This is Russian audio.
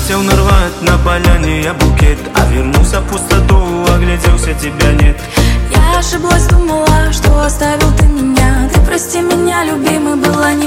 Хотел нарвать на поляне я букет, а вернулся в пустоту, огляделся, тебя нет. Я ошиблась, думала, что оставил ты меня. Ты прости меня, любимый, было